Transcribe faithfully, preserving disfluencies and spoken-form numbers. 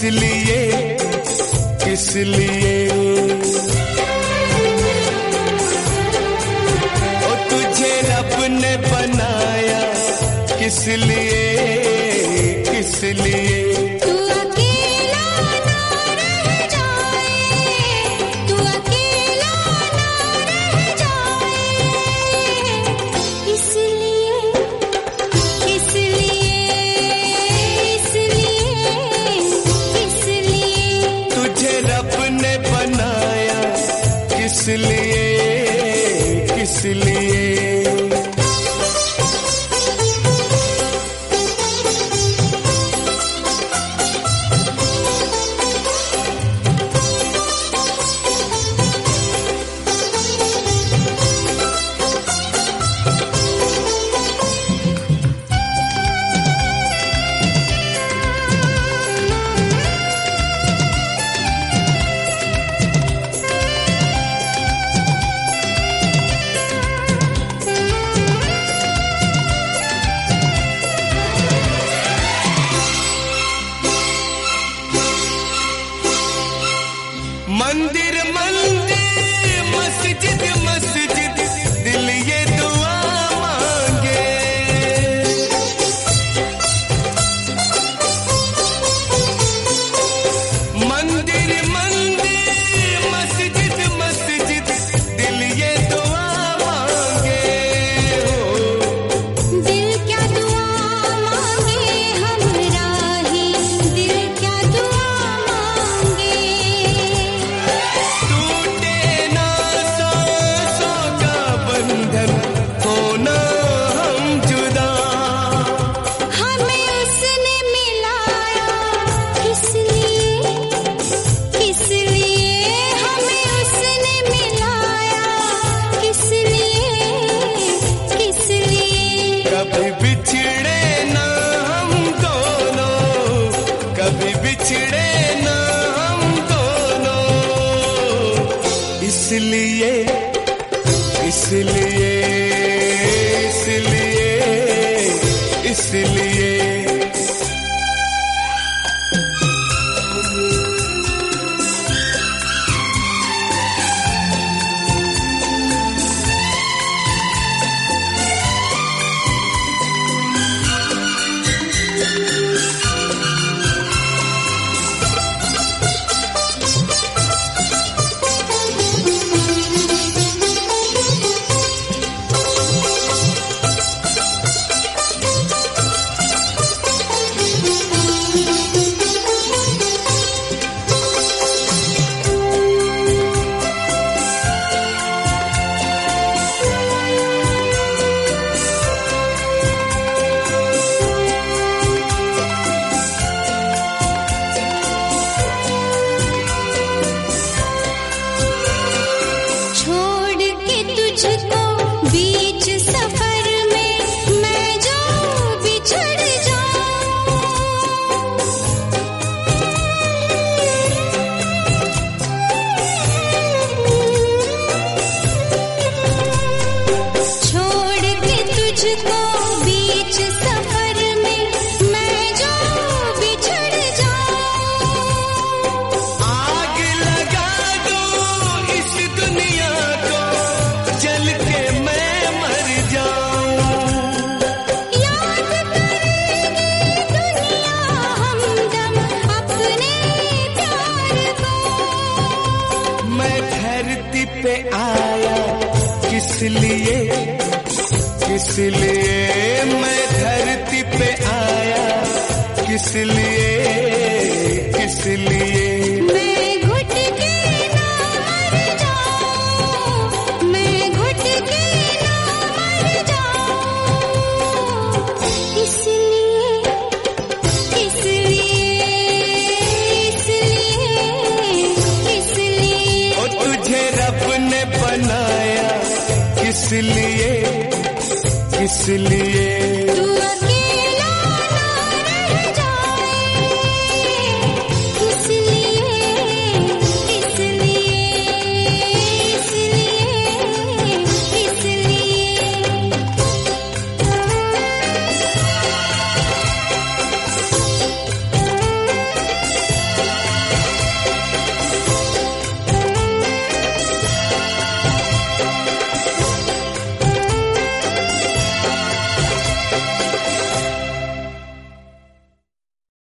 लिए किस लिए ओ तुझे रब ने बनाया किस लिए किस लिए तू अकेला ना रह जाए, तू अकेला ना रह जाए, इसलिए इसलिए इसलिए इसलिए तुझे रब ने बनाया किस लिए किस लिए मंदिर मंदिर मस्जिद मस्जिद दिल ये दुआ मांगे मंदिर मंदिर मस्जिद मस्जिद दिल ये दुआ मांगे हो दिल क्या दुआ मांगे हमरा ही, दिल क्या दुआ मांगे, टूटे ना सांसों का बंधन होना हम जुदा हमें उसने मिलाया किस लिए किस लिए हमें उसने मिलाया किस लिए किस लिए कभी बिछड़े ना हम दोनों कभी बिछड़े ना हम दोनों इसलिए इसलिए इसलिए इसलिए छोड़ के तुझको बीच सफर में मैं जो बिछड़ जाऊं, छोड़ के तुझको बीच सफर में मैं जो बिछड़ जाऊं, आग लगा दो इस दुनिया को जल के मैं मर जाऊं याद करेगी दुनिया हमदम अपने प्यार को, मैं धरती पे आया किस लिए किस लिए मैं धरती पे आया किस लिए किस लिए मैं घुट के ना मर जाऊं, मैं घुट के ना मर जाऊं, इसलिए इसलिए इसलिए इसलिए ओ तुझे रब ने बनाया किस लिए किस लिए तू अकेला